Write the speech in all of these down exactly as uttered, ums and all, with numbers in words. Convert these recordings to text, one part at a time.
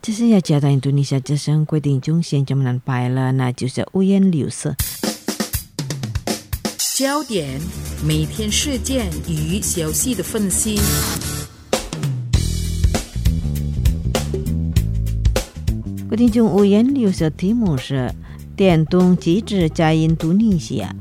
这是要加到印度尼西亚之声规定中现这么难摆了，那就是五颜六色。 焦点，每天事件与消息的分析。 规定中五颜六色题目是电动机制在印度尼西亚。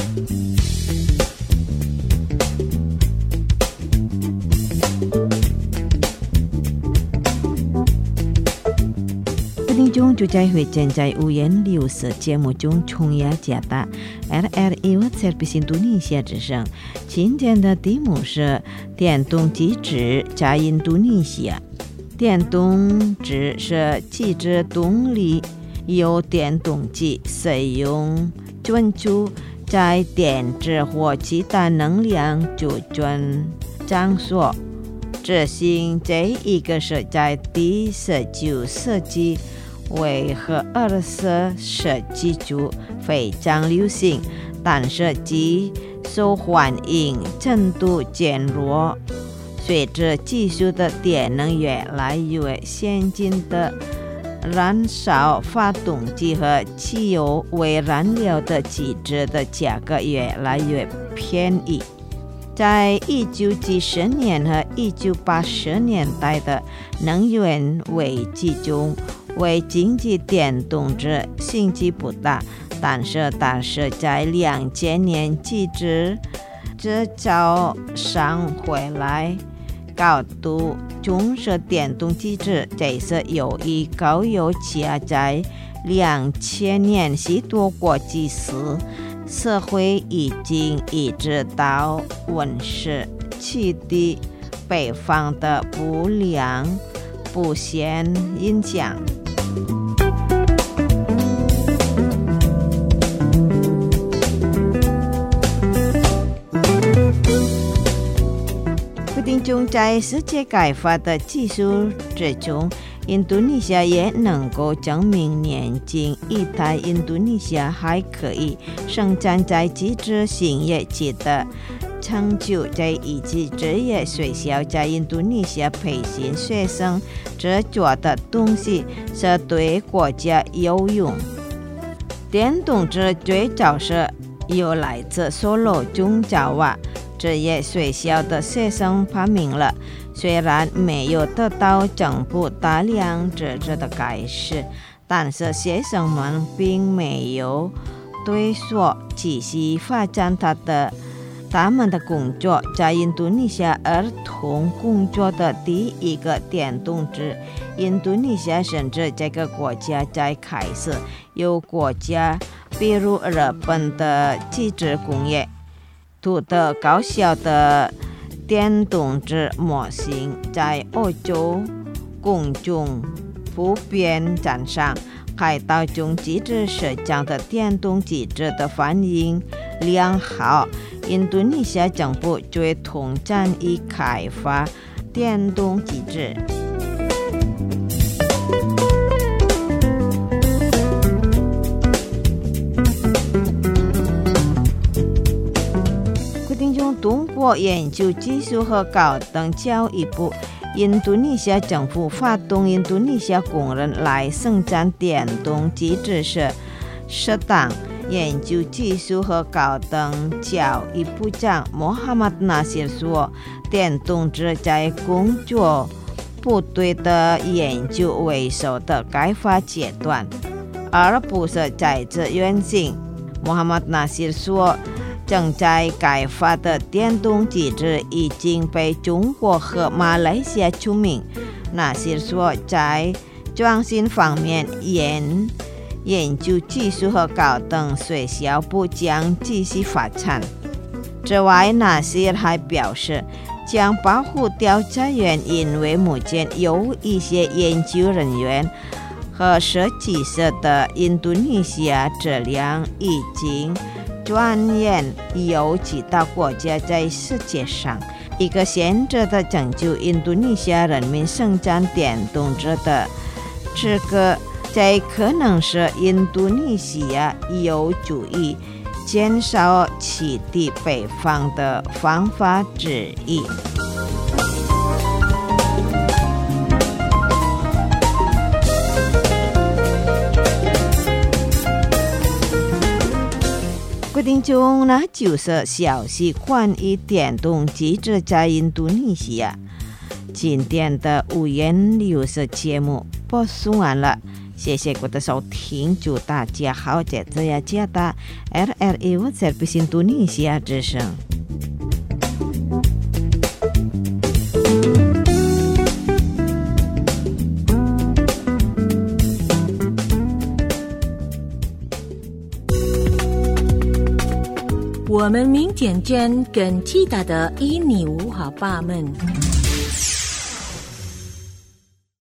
规定中就在会见在五颜六色节目中重压加大 R R I Service 印度尼西亚之声。今天的题目是电动机制在印度尼西亚。电动机是机制动力，由电动机使用专注在电子或其他能量储存场所执行。这一个是在第十九世纪为和二十世纪初非常流行，但是其受欢迎程度减弱。随着技术的电能越来越先进的燃烧发动机和汽油为燃料的机制的价格越来越便宜。在一九七十年和一九八十年代的能源危机中，为经济电动机兴趣不大，但是但是在两千年机制制造上回来高度重视电动机制，这是由于高油价在两千年许多国际时社会已经意识到温室气体排放的不良不显影响。中在世界开发的技术之中，印度尼西亚也能够证明年近一代印度尼西亚还可以生产在机制新业绩的成就。在一级职业学校在印度尼西亚培训学生制作的东西是对国家有用。电动机最早是由来自索罗中爪哇职业学校的学生发明了，虽然没有得到政府大量资助的开始，但是学生们并没有退缩，继续发展他的他们的工作。在印度尼西亚儿童工作的第一个电动机，印度尼西亚甚至这个国家在开始有国家比如日本的机制工业图的高效的电动机模型在欧洲公众普遍站上，看到中机制市场的电动机制的反应良好。印度尼西亚政府最通战以开发电动机制。通过研究技术和高等教育部，印度尼西亚政府发动印度尼西亚工人来生产电动机制时，适当研究技术和高等教育部长穆罕默德纳西尔说，电动机在工作部队的研究为首的开发阶段，而不是在自愿性。穆罕默德纳西尔说，正在开发的电动机制已经被中国和马来西亚出名。纳西尔说，在创新方面，研研究技术和高等学校部将继续发展。此外，纳西尔还表示，将保护掉资源，因为目前有一些研究人员和设计师的印度尼西亚质量已经转眼有其他国家在世界上一个现实的拯救印度尼西亚人民生产电动机的这个，这可能是印度尼西亚有助于减少气体排放的方法之一。 决定中呢，就是消息关于电动机制在印度尼西亚。今天的五颜六色节目播送完了，谢谢各位的收听，祝大家好，在这样接的 R R I Service Indonesia 之声。 我们明天见，更期待的印尼文化吧们。